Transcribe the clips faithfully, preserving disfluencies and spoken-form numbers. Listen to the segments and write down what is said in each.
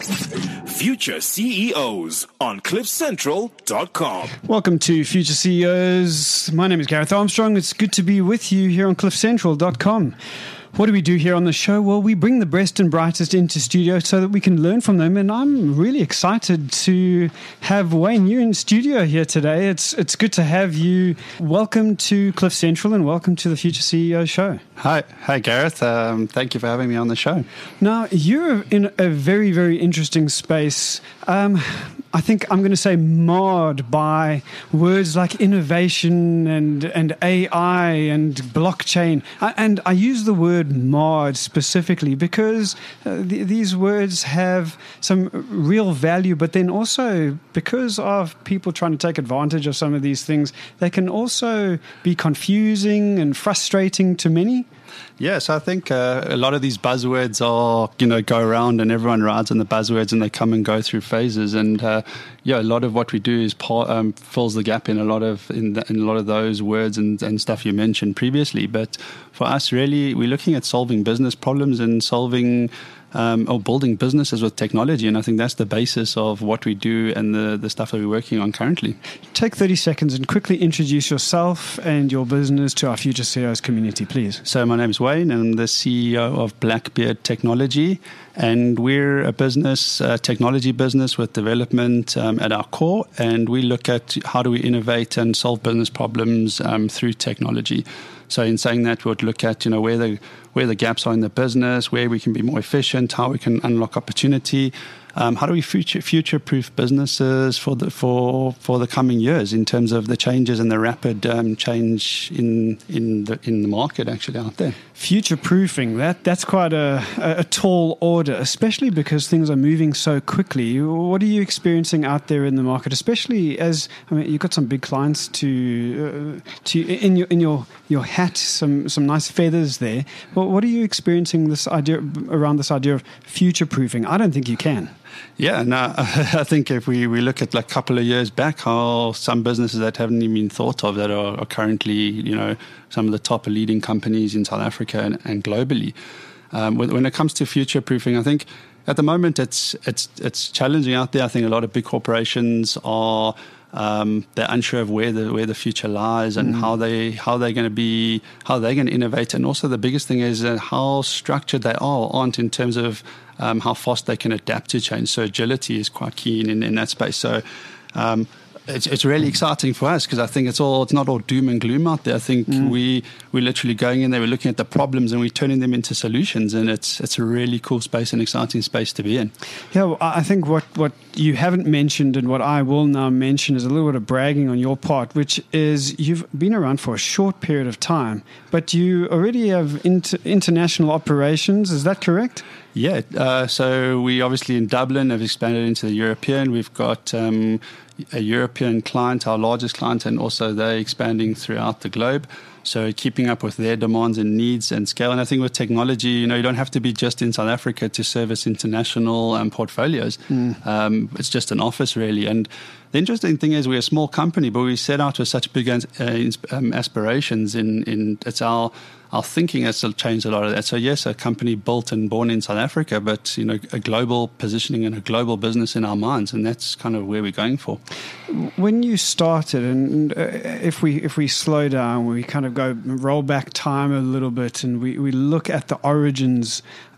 Future C E Os on cliff central dot com. Welcome to Future C E Os. My name is Gareth Armstrong. It's good to be with you here on cliff central dot com. What do we do here on the show? Well, we bring the best and brightest into studio so that we can learn from them. And I'm really excited to have Wayne, you in studio here today. It's it's good to have you. Welcome to Cliff Central and welcome to the Future C E O show. Hi, hi Gareth. Um, thank you for having me on the show. Now, you're in a very, very interesting space. Um, I think I'm going to say marred by words like innovation and, and A I and blockchain. And I use the word marred specifically because uh, th- these words have some real value, but then also because of people trying to take advantage of some of these things, they can also be confusing and frustrating to many. Yes, I think uh, a lot of these buzzwords are, you know, go around and everyone rides on the buzzwords and they come and go through phases. And uh, yeah, a lot of what we do is part, um, fills the gap in a lot of in, the, in a lot of those words and, and stuff you mentioned previously. But for us, really, we're looking at solving business problems and solving Um, or building businesses with technology. And I think that's the basis of what we do and the, the stuff that we're working on currently. Take thirty seconds and quickly introduce yourself and your business to our Future C E Os community, please. So my name is Wayne, and I'm the C E O of Blackbeard Technology. And we're a business, a technology business with development um, at our core. And we look at how do we innovate and solve business problems um, through technology. So in saying that, we'll look at, you know, where the where the gaps are in the business, where we can be more efficient, how we can unlock opportunity, um, how do we future future-proof businesses for the for for the coming years in terms of the changes and the rapid um, change in in the in the market actually out there. Future-proofing, that that's quite a, a, a tall order, especially because things are moving so quickly. What are you experiencing out there in the market, especially as, I mean, you've got some big clients to uh, to in your in your your hat, some some nice feathers there. Well, what are you experiencing this idea around this idea of future-proofing? I don't think you can. Yeah, no, I think if we, we look at like a couple of years back, how some businesses that haven't even been thought of that are, are currently, you know, some of the top leading companies in South Africa and, and globally. Um, when, when it comes to future proofing, I think at the moment it's it's it's challenging out there. I think a lot of big corporations are um, they're unsure of where the where the future lies and mm. how they how they're going to be how they're going to innovate. And also the biggest thing is uh, how structured they are aren't in terms of Um, how fast they can adapt to change. So agility is quite key in, in that space. So um, it's, it's really exciting for us because I think it's all it's not all doom and gloom out there. I think mm. we we're literally going in there, we're looking at the problems and we're turning them into solutions, and it's it's a really cool space and exciting space to be in. Yeah, well, I think what, what you haven't mentioned and what I will now mention is a little bit of bragging on your part, which is you've been around for a short period of time, but you already have inter- international operations. Is that correct? Yeah, uh, so we obviously in Dublin have expanded into the European. We've got um, a European client, our largest client, and also they're expanding throughout the globe. So keeping up with their demands and needs and scale. And I think with technology, you know, you don't have to be just in South Africa to service international um, portfolios. Mm. Um, it's just an office really. And the interesting thing is we're a small company, but we set out with such big uh, um, aspirations in, in it's our our thinking has changed a lot of that. So yes, a company built and born in South Africa, but you know, a global positioning and a global business in our minds, and that's kind of where we're going for. When you started, and uh, if we if we slow down, we kind of go roll back time a little bit, and we, we look at the origins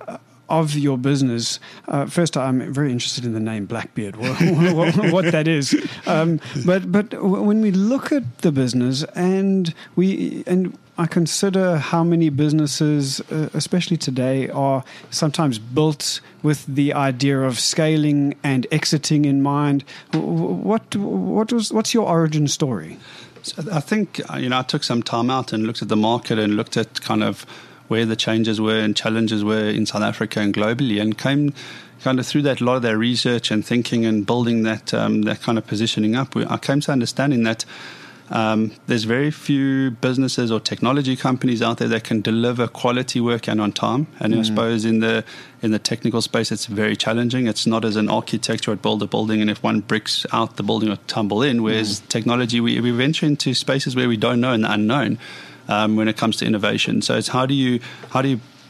of your business. Uh, first, I'm very interested in the name Blackbeard, what, what, what that is. Um, but but when we look at the business, and we and I consider how many businesses, uh, especially today, are sometimes built with the idea of scaling and exiting in mind. What what was what's your origin story? So I think you know I took some time out and looked at the market and looked at kind of where the changes were and challenges were in South Africa and globally, and came kind of through that a lot of their research and thinking and building that um, that kind of positioning up. I came to understanding that Um, there's very few businesses or technology companies out there that can deliver quality work and on time. And mm. I suppose in the in the technical space, it's very challenging. It's not as an architect would build a building, and if one bricks out, the building will tumble in. Whereas mm. technology, we, we venture into spaces where we don't know and the unknown um, when it comes to innovation. So it's how do you how do you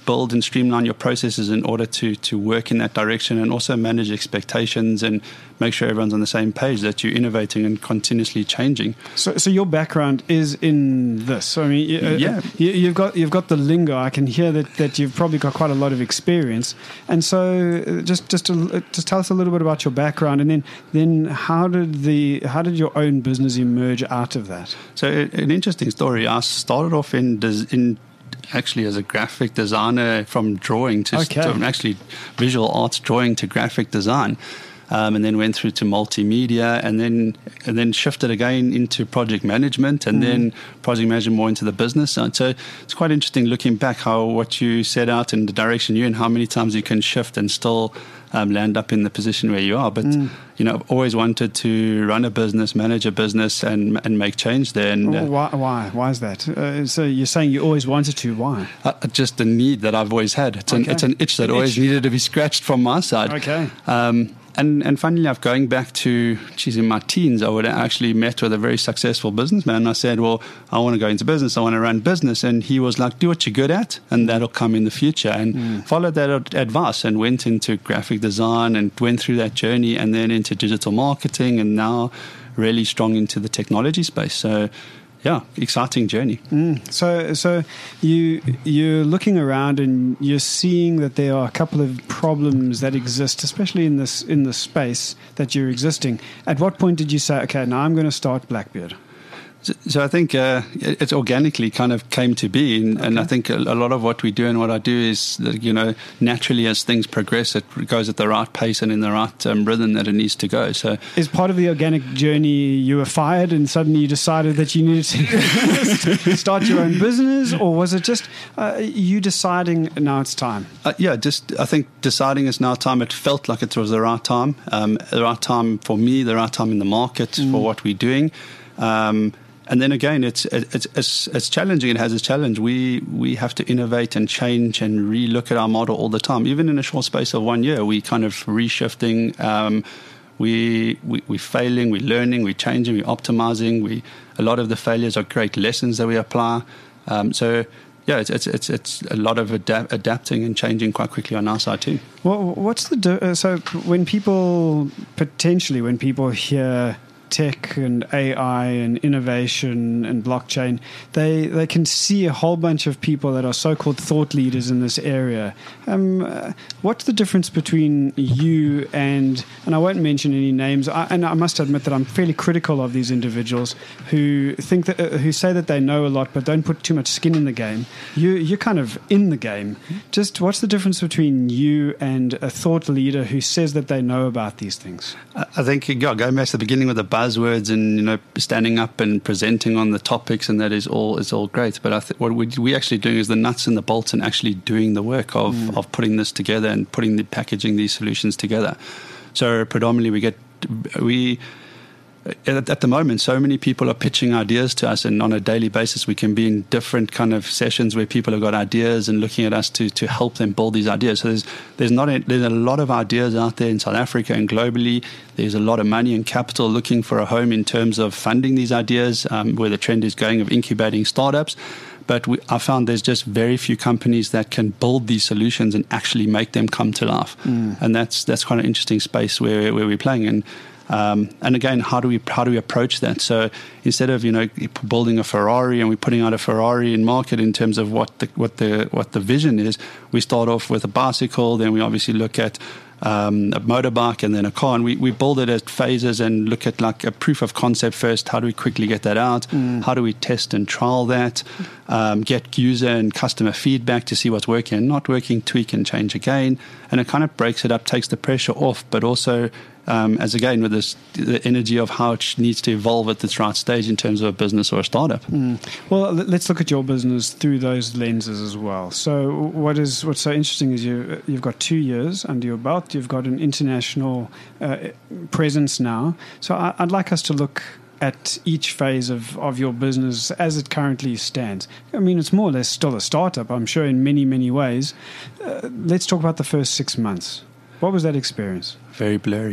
build and streamline your processes in order to to work in that direction, and also manage expectations and make sure everyone's on the same page, that you're innovating and continuously changing. So, so your background is in this. I mean, you, yeah, you, you've got you've got the lingo. I can hear that, that you've probably got quite a lot of experience. And so, uh, just just to, just tell us a little bit about your background, and then then how did the how did your own business emerge out of that? So, an interesting story. I started off in in. actually as a graphic designer, from drawing to, okay. to actually visual arts drawing to graphic design, um, and then went through to multimedia, and then and then shifted again into project management, and mm. then project management more into the business side. So it's quite interesting looking back how what you set out and the direction you're in, how many times you can shift and still um, land up in the position where you are. But mm. you know, I've always wanted to run a business, manage a business, and and make change there. And uh, why, why? Why is that? Uh, so you're saying you always wanted to? Why? Uh, just a need that I've always had. It's, okay. an, it's an itch that an always itch. needed to be scratched from my side. Okay. Um, and and funnily enough, going back to, geez, in my teens, I would actually met with a very successful businessman. And I said, well, I want to go into business. I want to run business. And he was like, do what you're good at, and that'll come in the future. And mm. followed that advice and went into graphic design and went through that journey, and then into digital marketing, and now really strong into the technology space. So, yeah, exciting journey. Mm. So, so you you're looking around and you're seeing that there are a couple of problems that exist, especially in this in this space that you're existing. At what point did you say, okay, now I'm going to start Blackbeard? So I think uh, it organically kind of came to be, and, okay. and I think a, a lot of what we do and what I do is that, you know, naturally as things progress, it goes at the right pace and in the right um, rhythm that it needs to go. So, is part of the organic journey you were fired and suddenly you decided that you needed to start your own business, or was it just uh, you deciding now it's time? Uh, yeah, just I think deciding it's now time. It felt like it was the right time, um, the right time for me, the right time in the market mm. for what we're doing. Um, And then again, it's it's it's, it's challenging. It has its challenge. We we have to innovate and change and relook at our model all the time. Even in a short space of one year, we kind of reshifting. Um, we we we're failing. We're learning. We're changing. We're optimizing. We a lot of the failures are great lessons that we apply. Um, so. Yeah, it's it's it's it's a lot of adapt, adapting and changing quite quickly on our side too. Well, what's the uh, so when people potentially when people hear tech and A I and innovation and blockchain, they they can see a whole bunch of people that are so-called thought leaders in this area. Um, uh, what's the difference between you and, and I won't mention any names, I, and I must admit that I'm fairly critical of these individuals who think that, uh, who say that they know a lot but don't put too much skin in the game. You, you're kind of in the game. Just what's the difference between you and a thought leader who says that they know about these things? I think, yeah, going back to the beginning with the buzzwords and, you know, standing up and presenting on the topics, and that is all is all great. But I think what we we actually doing is the nuts and the bolts, and actually doing the work of, mm. of putting this together and putting the packaging these solutions together. So predominantly we get we. At, at the moment, so many people are pitching ideas to us, and on a daily basis, we can be in different kind of sessions where people have got ideas and looking at us to to help them build these ideas. So there's there's not a, there's a lot of ideas out there in South Africa and globally. There's a lot of money and capital looking for a home in terms of funding these ideas, um, where the trend is going of incubating startups. But we, I found there's just very few companies that can build these solutions and actually make them come to life, mm. and that's that's quite an interesting space where where we're playing in. Um, and again, how do we how do we approach that? So instead of, you know, building a Ferrari and we're putting out a Ferrari in market in terms of what the what the what the vision is, we start off with a bicycle, then we obviously look at um, a motorbike and then a car, and we, we build it at phases and look at like a proof of concept first. How do we quickly get that out? Mm. How do we test and trial that? Um, get user and customer feedback to see what's working and not working, tweak and change again, and it kind of breaks it up, takes the pressure off, but also Um, as again, with this, the energy of how it needs to evolve at this right stage in terms of a business or a startup. Mm. Well, let's look at your business through those lenses as well. So, what is what's so interesting is you you've got two years under your belt. You've got an international uh, presence now. So, I, I'd like us to look at each phase of, of your business as it currently stands. I mean, it's more or less still a startup, I'm sure, in many, many ways. Uh, let's talk about the first six months. What was that experience? Very blurry.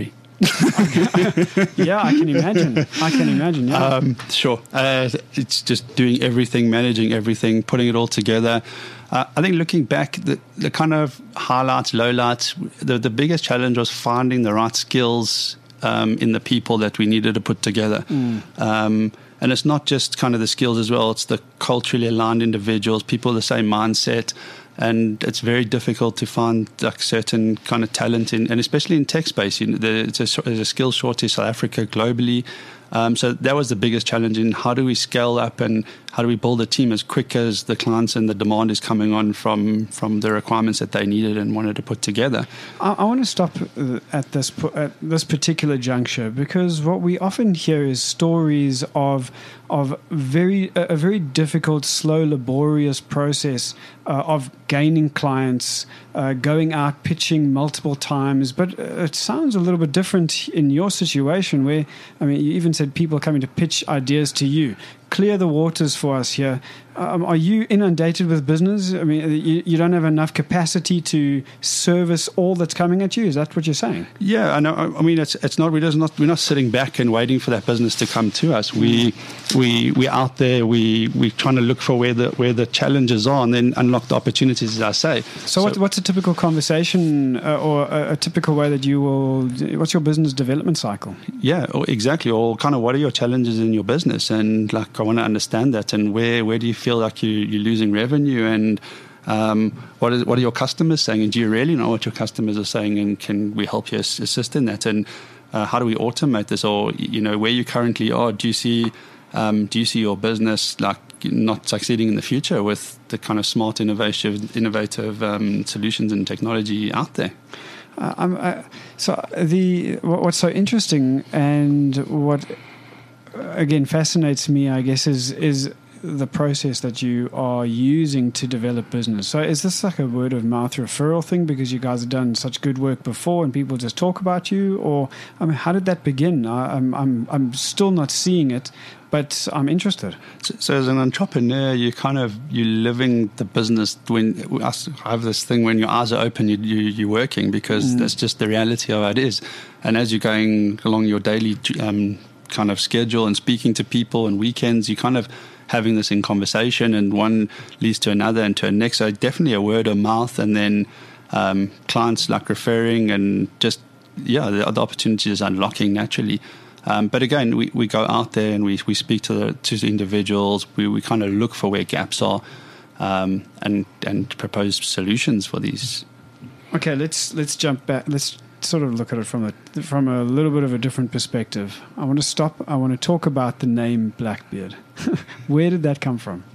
Yeah, I can imagine. I can imagine, yeah. Um, sure. Uh, it's just doing everything, managing everything, putting it all together. Uh, I think looking back, the, the kind of highlights, lowlights, the, the biggest challenge was finding the right skills um, in the people that we needed to put together. Mm. Um, and it's not just kind of the skills as well. It's the culturally aligned individuals, people with the same mindset. And it's very difficult to find like certain kind of talent in, and especially in tech space. You know, there's a, there's a skill shortage in South Africa globally. Um, so that was the biggest challenge in how do we scale up and how do we build a team as quick as the clients and the demand is coming on from, from the requirements that they needed and wanted to put together. I, I want to stop at this at this particular juncture, because what we often hear is stories of of very a very difficult, slow, laborious process uh, of gaining clients, uh, going out pitching multiple times. But it sounds a little bit different in your situation, where I mean, you even said people coming to pitch ideas to you. Clear the waters for us here. Um, are you inundated with business? I mean, you, you don't have enough capacity to service all that's coming at you. Is that what you're saying? Yeah, I know. I mean, it's it's not. We're just not. We're not sitting back and waiting for that business to come to us. We we we're out there. We we're trying to look for where the where the challenges are, and then unlock the opportunities, as I say. So, so what, what's a typical conversation uh, or a, a typical way that you will? What's your business development cycle? Yeah, exactly. Or kind of what are your challenges in your business, and like I want to understand that, and where where do you feel like you, you're losing revenue, and um, what is what are your customers saying, and do you really know what your customers are saying, and can we help you assist in that, and uh, how do we automate this, or you know where you currently are, do you see um, do you see your business like not succeeding in the future with the kind of smart innovative innovative um, solutions and technology out there? Uh, I'm, uh, so the what's so interesting and what again fascinates me, I guess, is is the process that you are using to develop business. So is this like a word of mouth referral thing because you guys have done such good work before and people just talk about you? Or I mean, how did that begin? I, I'm I'm I'm still not seeing it, but I'm interested. So, so as an entrepreneur, you kind of you're living the business. When I have this thing, when your eyes are open, you, you you're working, because mm. that's just the reality of it is. And as you're going along your daily um, kind of schedule and speaking to people and weekends, you kind of having this in conversation, and one leads to another and to a next. So definitely a word of mouth, and then um, clients like referring, and just yeah, the, the opportunities unlocking naturally. Um, but again, we, we go out there and we, we speak to the, to the individuals. We, we kind of look for where gaps are, um, and and propose solutions for these. Okay, let's let's jump back. Let's sort of look at it from a from a little bit of a different perspective. I want to stop. I want to talk about the name Blackbeard. Where did that come from?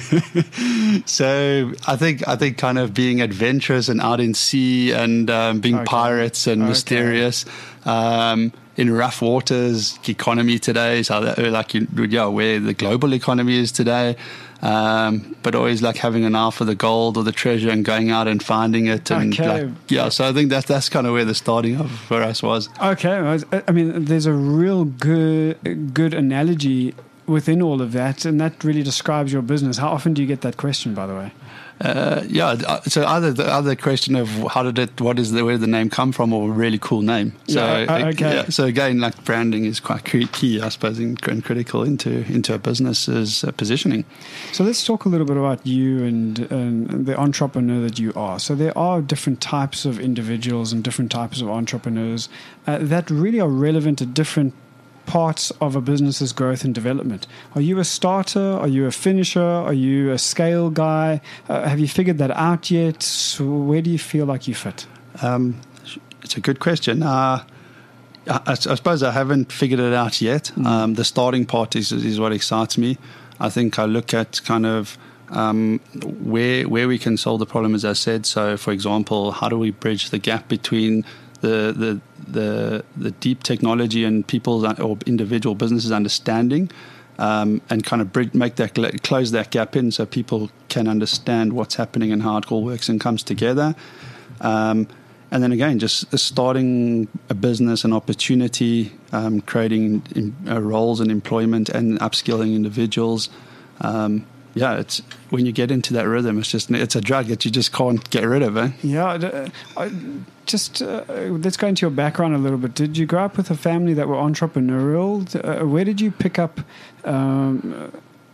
So I think I think kind of being adventurous and out in sea, and um, being okay. pirates and okay. mysterious. Um, in rough waters, economy today, so that, like you, yeah, where the global economy is today, um, but always like having an eye for the gold or the treasure and going out and finding it, and okay. like, yeah. So I think that's that's kind of where the starting of for us was. Okay, I mean, there's a real good good analogy within all of that, and that really describes your business. How often do you get that question, by the way? Uh, yeah, so either the other question of how did it, what is the, where did the name come from, or a really cool name. So yeah, uh, okay. yeah, so again, like branding is quite key, I suppose, and critical into into a business's uh, positioning. So let's talk a little bit about you and, and the entrepreneur that you are. So there are different types of individuals and different types of entrepreneurs uh, that really are relevant to different parts of a business's growth and development. Are you a starter? Are you a finisher? Are you a scale guy? Uh, have you figured that out yet? So where do you feel like you fit? Um, it's a good question. Uh, I, I suppose I haven't figured it out yet. Mm. Um, the starting part is, is what excites me. I think I look at kind of um, where where we can solve the problem, as I said. So, for example, how do we bridge the gap between the the the, the deep technology and people's or individual businesses understanding, um, and kind of bridge, make that close that gap in, so people can understand what's happening and how it all works and comes together. Um, and then again, just starting a business, an opportunity, um, creating in, uh, roles and employment, and upskilling individuals. Um, yeah, it's when you get into that rhythm, it's just it's a drug that you just can't get rid of. Eh? Yeah, uh, I, just uh, let's go into your background a little bit. Did you grow up with a family that were entrepreneurial? Uh, where did you pick up um,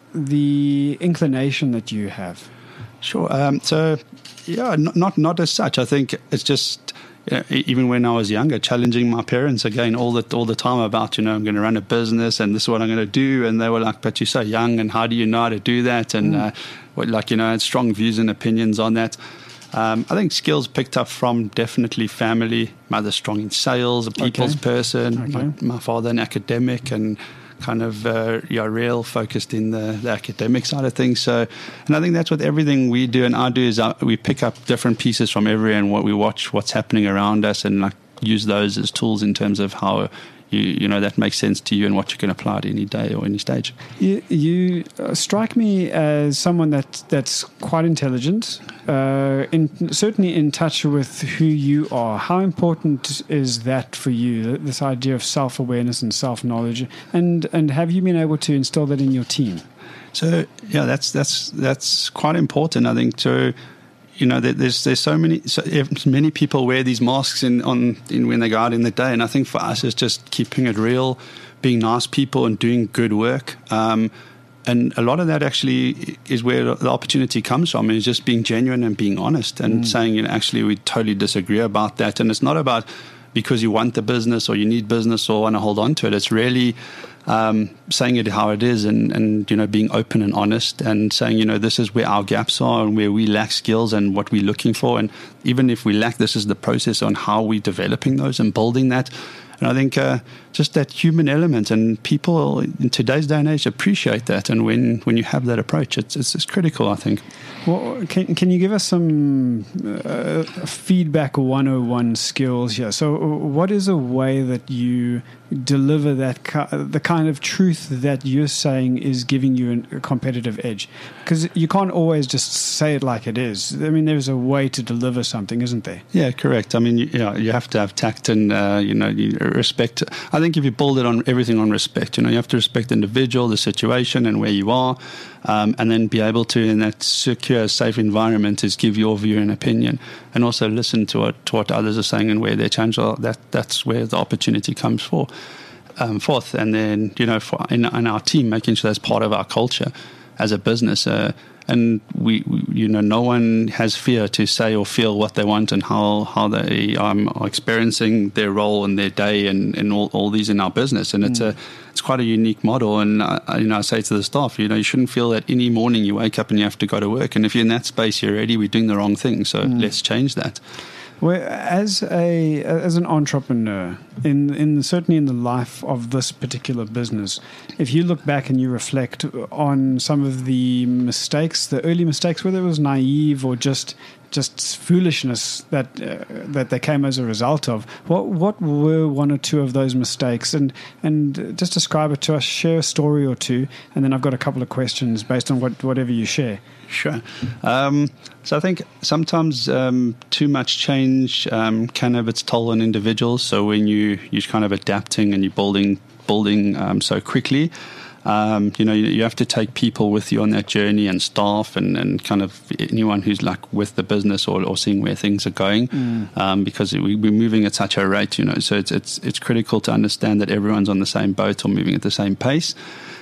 the inclination that you have? Sure. Um, so, yeah, not, not not as such. I think it's just, you know, even when I was younger, challenging my parents again all the all the time about, you know, I'm going to run a business and this is what I'm going to do. And they were like, but you're so young and how do you know how to do that? And mm. uh, what, like, you know, had strong views and opinions on that. Um, I think skills picked up from definitely family. Mother strong in sales, a people's okay. person. Okay. My, my father an academic and kind of uh, yeah, real focused in the, the academic side of things. So, and I think that's what everything we do and I do is uh, we pick up different pieces from everywhere and what we watch, what's happening around us, and like use those as tools in terms of how you you know that makes sense to you and what you can apply to any day or any stage. You, you uh, strike me as someone that that's quite intelligent, uh, in, certainly in touch with who you are. How important is that for you? This idea of self-awareness and self-knowledge, and and have you been able to instill that in your team? So yeah, that's that's that's quite important, I think. To You know, there's there's so many so many people wear these masks in on in when they go out in the day, and I think for us it's just keeping it real, being nice people, and doing good work. Um, and a lot of that actually is where the opportunity comes from. Is just being genuine and being honest, and mm. saying, you know, actually we totally disagree about that. And it's not about because you want the business or you need business or want to hold on to it. It's really Um, saying it how it is, and, and you know, being open and honest, and saying, you know, this is where our gaps are and where we lack skills and what we're looking for, and even if we lack, this is the process on how we're developing those and building that. And I think uh, just that human element, and people in today's day and age appreciate that. And when, when you have that approach, it's, it's, it's critical, I think. Well, can can you give us some uh, feedback one oh one skills here? So what is a way that you deliver that the kind of truth that you're saying is giving you a competitive edge? Because you can't always just say it like it is. I mean, there's a way to deliver something, isn't there? Yeah, correct. I mean, you, you, know, you have to have tact and, uh, you know, you respect. I think if you build it on everything on respect, you know, you have to respect the individual, the situation and where you are, um, and then be able to, in that secure, safe environment, is give your view and opinion, and also listen to what, to what others are saying and where their change are. That, that's where the opportunity comes for. Um, forth, and then, you know, for in, in our team, making sure that's part of our culture as a business, uh, and we, we, you know, no one has fear to say or feel what they want and how how they um, are experiencing their role in their day, and, and all, all these in our business, and mm. it's a it's quite a unique model. And I, you know, I say to the staff, you know, you shouldn't feel that any morning you wake up and you have to go to work, and if you're in that space, you're already we're doing the wrong thing. So mm. let's change that. Well, as a as an entrepreneur, in in certainly in the life of this particular business, if you look back and you reflect on some of the mistakes, the early mistakes, whether it was naive or just just foolishness that uh, that they came as a result of, what what were one or two of those mistakes? And and just describe it to us. Share a story or two, and then I've got a couple of questions based on what whatever you share. Sure. Um, so I think sometimes um, too much change um, can have its toll on individuals. So when you, you're kind of adapting and you're building building um, so quickly, um, you know, you, you have to take people with you on that journey, and staff and, and kind of anyone who's like with the business or, or seeing where things are going, mm. um, because we, we're moving at such a rate, you know. So it's, it's, it's critical to understand that everyone's on the same boat or moving at the same pace.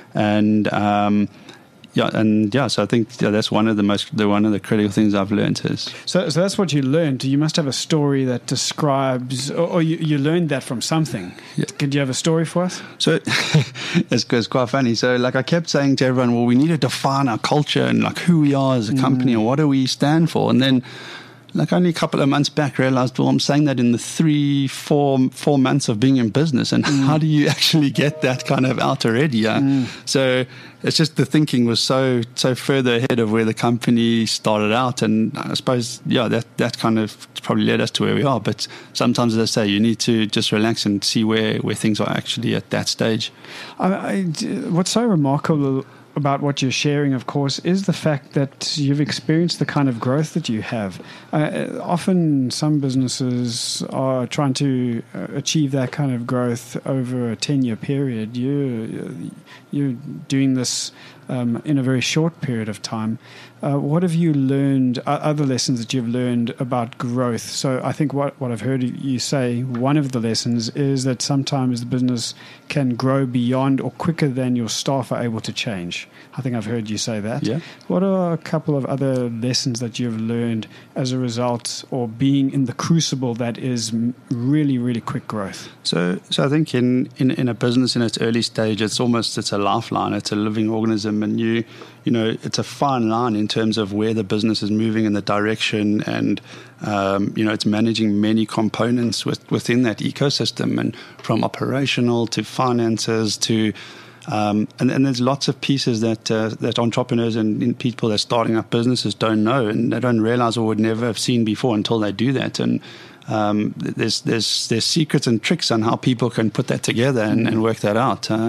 And um Yeah, and yeah, so I think yeah, that's one of the most, the one of the critical things I've learned is. So, so that's what you learned. You must have a story that describes, or, or you, you learned that from something. Yeah. Could you have a story for us? So it's, it's quite funny. So, like I kept saying to everyone, well, we need to define our culture and like who we are as a company, mm. and what do we stand for, and then. Like only a couple of months back, realized, well, I'm saying that in the three, four, four months of being in business, and mm. how do you actually get that kind of out already? Yeah? Mm. So it's just the thinking was so so further ahead of where the company started out, and I suppose yeah, that that kind of probably led us to where we are. But sometimes, as I say, you need to just relax and see where where things are actually at that stage. I, I, what's so remarkable about what you're sharing, of course, is the fact that you've experienced the kind of growth that you have. Uh, often some businesses are trying to uh, achieve that kind of growth over a ten-year period. You, you're doing this um, in a very short period of time. Uh, what have you learned, uh, other lessons that you've learned about growth? So I think what, what I've heard you say, one of the lessons is that sometimes the business can grow beyond or quicker than your staff are able to change. I think I've heard you say that. Yeah. What are a couple of other lessons that you've learned as a result or being in the crucible that is really, really quick growth? So so I think in, in, in a business in its early stage, it's almost, it's a lifeline, it's a living organism, and you, you know, it's a fine line in terms of where the business is moving in the direction, and um, you know, it's managing many components with, within that ecosystem, and from operational to finances to um, and, and there's lots of pieces that uh, that entrepreneurs and, and people that are starting up businesses don't know, and they don't realize or would never have seen before until they do that. And um, there's there's there's secrets and tricks on how people can put that together and, and work that out. Uh,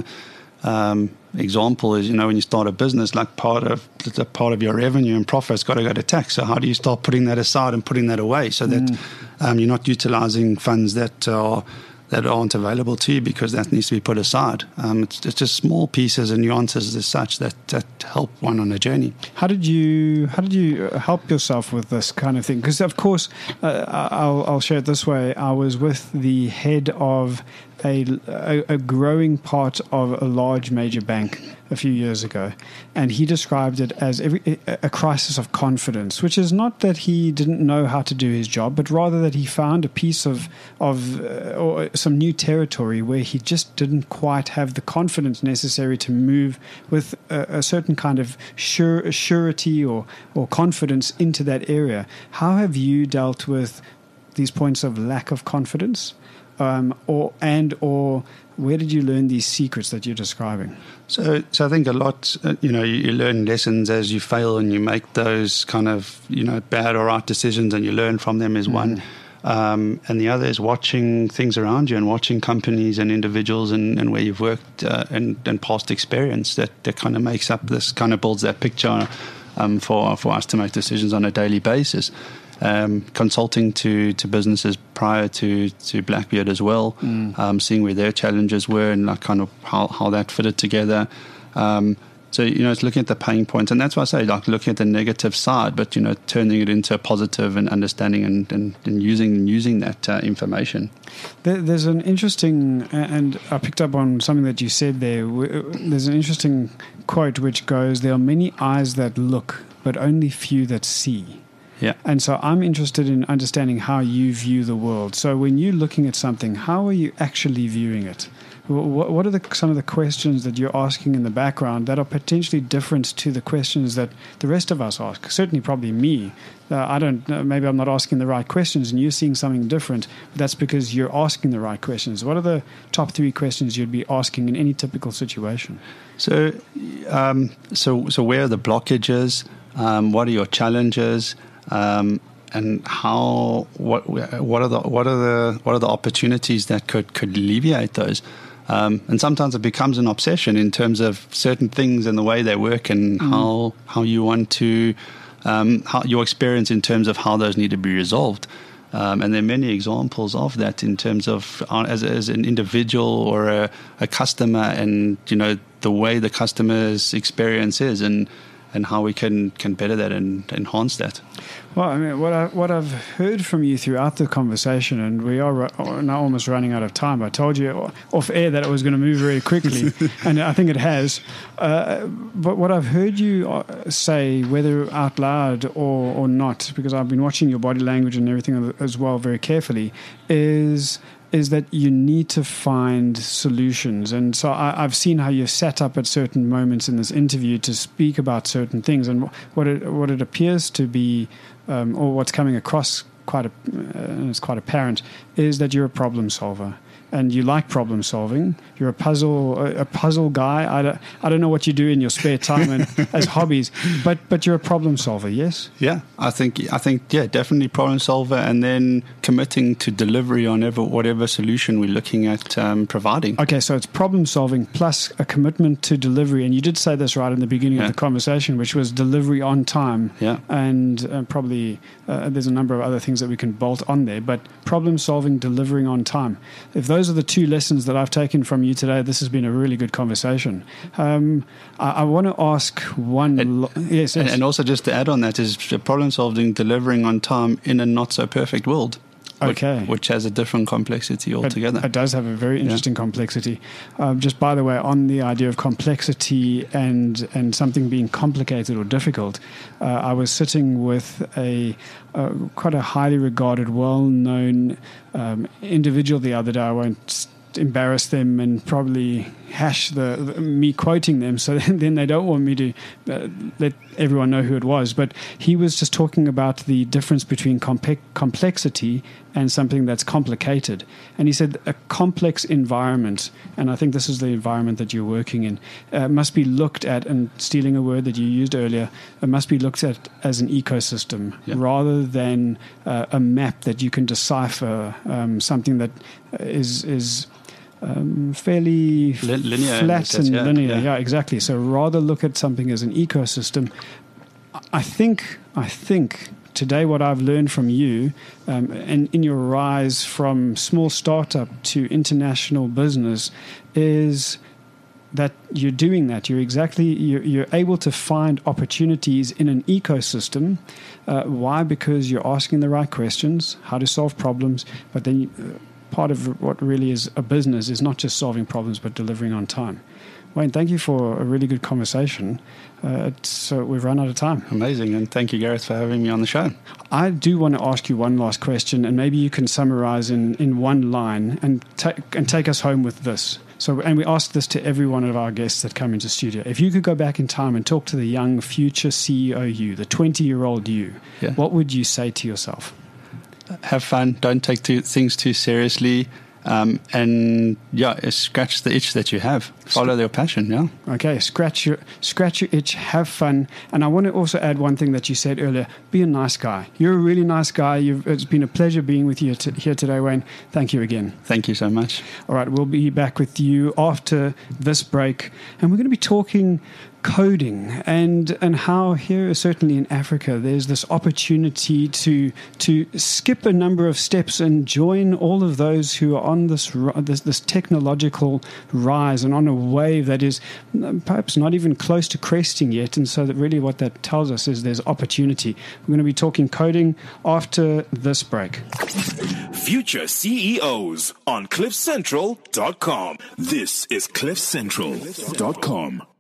Um, example is, you know, when you start a business, like part of the part of your revenue and profit's got to go to tax. So how do you start putting that aside and putting that away so that mm. um, you're not utilizing funds that are that aren't available to you because that needs to be put aside? Um, it's, it's just small pieces and nuances as such that, that help one on a journey. How did you how did you help yourself with this kind of thing? Because of course, uh, I'll, I'll share it this way. I was with the head of A, a, a growing part of a large major bank a few years ago, and he described it as every, a crisis of confidence, which is not that he didn't know how to do his job, but rather that he found a piece of of uh, or some new territory where he just didn't quite have the confidence necessary to move with a, a certain kind of sure, surety or or confidence into that area. How have you dealt with these points of lack of confidence? Um, or and or where did you learn these secrets that you're describing? So, so I think a lot, uh, you know, you, you learn lessons as you fail, and you make those kind of, you know, bad or right decisions, and you learn from them is mm. one. Um, and the other is watching things around you and watching companies and individuals and, and where you've worked uh, and, and past experience that, that kind of makes up this, kind of builds that picture um, for, for us to make decisions on a daily basis. Um, consulting to, to businesses prior to, to Blackbeard as well, mm. um, seeing where their challenges were and like kind of how, how that fitted together. Um, so, you know, it's looking at the pain points, and that's why I say, like, looking at the negative side, but, you know, turning it into a positive and understanding and, and, and using using that uh, information. There, there's an interesting, and I picked up on something that you said there. There's an interesting quote which goes, "There are many eyes that look, but only few that see." Yeah. And so I'm interested in understanding how you view the world. So when you're looking at something, how are you actually viewing it? What, what are the, some of the questions that you're asking in the background that are potentially different to the questions that the rest of us ask? Certainly, probably me. Uh, I don't know, maybe I'm not asking the right questions and you're seeing something different, but that's because you're asking the right questions. What are the top three questions you'd be asking in any typical situation? So, um, so, so where are the blockages? Um, what are your challenges? Um, and how what what are the what are the what are the opportunities that could, could alleviate those? Um, and sometimes it becomes an obsession in terms of certain things and the way they work and mm. how how you want to um, how your experience in terms of how those need to be resolved. Um, and there are many examples of that in terms of uh, as as an individual or a, a customer, and you know the way the customer's experience is and. and how we can, can better that and enhance that. Well, I mean, what, I, what I've heard from you throughout the conversation, and we are now almost running out of time. I told you off air that it was going to move very quickly, and I think it has. Uh, but what I've heard you say, whether out loud or, or not, because I've been watching your body language and everything as well very carefully, is... is that you need to find solutions. And so I, I've seen how you're set up at certain moments in this interview to speak about certain things. And what it, what it appears to be, um, or what's coming across quite, a, uh, it's quite apparent, is that you're a problem solver. and you like problem solving. You're a puzzle a, a puzzle guy. I don't, I don't know what you do in your spare time and as hobbies, but but you're a problem solver, yes? Yeah, I think I think yeah, definitely problem solver, and then committing to delivery on ever, whatever solution we're looking at um, providing. Okay, so it's problem solving plus a commitment to delivery, and you did say this right in the beginning yeah. of the conversation, which was delivery on time. Yeah, and uh, probably uh, there's a number of other things that we can bolt on there, but problem solving, delivering on time. If those are the two lessons that I've taken from you today, this has been a really good conversation. Um, I, I want to ask one. And, lo- yes, yes. And, and also just to add on that is problem solving, delivering on time in a not so perfect world. Okay. Which, which has a different complexity altogether. It, it does have a very interesting yeah. complexity. Um, just by the way, on the idea of complexity and and something being complicated or difficult, uh, I was sitting with a uh, quite a highly regarded, well-known um, individual the other day. I won't embarrass them and probably hash the, the me quoting them, so then they don't want me to uh, let everyone know who it was. But he was just talking about the difference between compe- complexity and something that's complicated. And he said a complex environment, and I think this is the environment that you're working in, uh, must be looked at, and stealing a word that you used earlier, it must be looked at as an ecosystem yeah. rather than uh, a map that you can decipher, um, something that is is Um, fairly Lin- linear flat and yeah, linear. Yeah. yeah, exactly. So rather look at something as an ecosystem. I think, I think today what I've learned from you, um, and in your rise from small startup to international business, is that you're doing that. You're exactly you're, you're able to find opportunities in an ecosystem. Uh, why? Because you're asking the right questions, how to solve problems, but then. You, uh, Part of what really is a business is not just solving problems, but delivering on time. Wayne, thank you for a really good conversation. Uh, so we've run out of time. Amazing. And thank you, Gareth, for having me on the show. I do want to ask you one last question, and maybe you can summarize in, in one line and, ta- and take us home with this. So, and we ask this to every one of our guests that come into studio. If you could go back in time and talk to the young future C E O you, the twenty-year-old you, yeah. what would you say to yourself? Have fun. Don't take too, things too seriously. Um, and yeah, scratch the itch that you have. Follow your passion. Yeah. Okay. Scratch your scratch your itch. Have fun. And I want to also add one thing that you said earlier. Be a nice guy. You're a really nice guy. You've, it's been a pleasure being with you t- here today, Wayne. Thank you again. Thank you so much. All right. We'll be back with you after this break, and we're going to be talking coding and and how here, certainly in Africa, there's this opportunity to to skip a number of steps and join all of those who are on this this, this technological rise and on a wave that is perhaps not even close to cresting yet. And so that really what that tells us is there's opportunity. We're going to be talking coding after this break. Future C E Os on cliff central dot com. This is cliff central dot com.